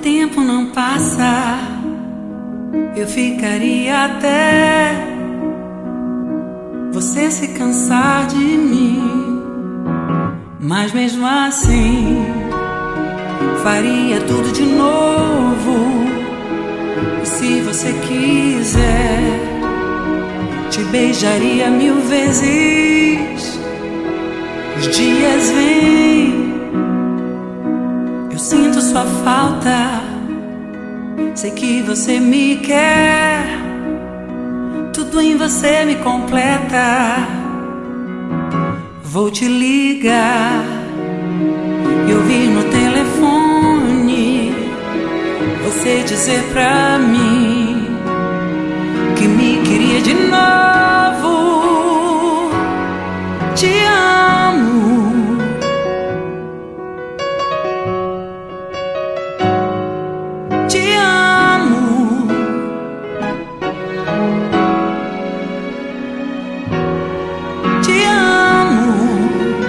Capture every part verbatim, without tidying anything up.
tempo não passa, eu ficaria até você se cansar de mim. Mas mesmo assim, faria tudo de novo. E se você quiser, te beijaria mil vezes. Os dias vêm, eu sinto sua falta. Sei que você me quer, tudo em você me completa. Vou te ligar e ouvir no telefone você dizer pra mim que me queria de novo. Te amo, te amo, te amo,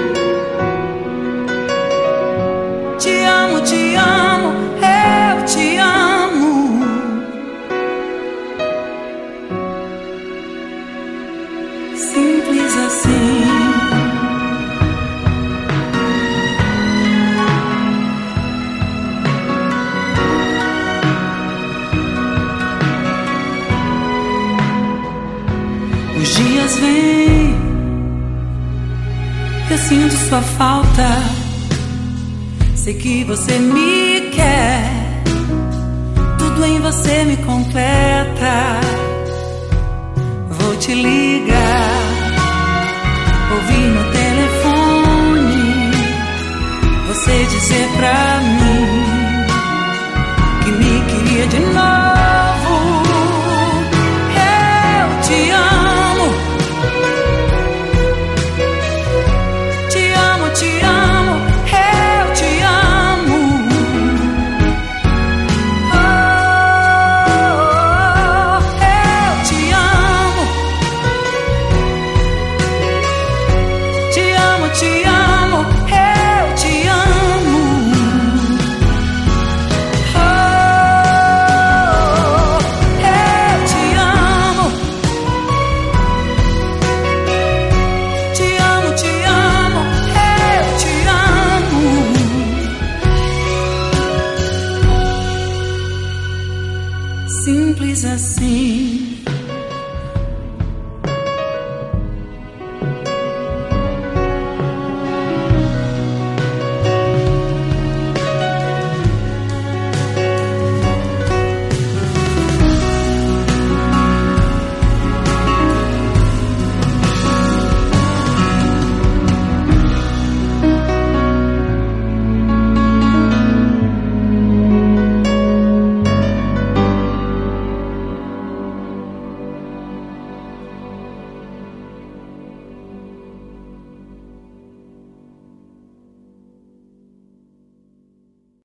te amo, te amo, eu te amo. Simples assim. Os dias vêm, eu sinto sua falta. Sei que você me quer, tudo em você me completa. Vou te ligar, ouvir no telefone você dizer pra mim que me queria de novo. Eu te amo, te amo, te amo, eu te amo. Oh, eu te amo, te amo, te amo, eu te amo. Oh, eu te amo, te amo, te amo, eu te amo. Simples assim.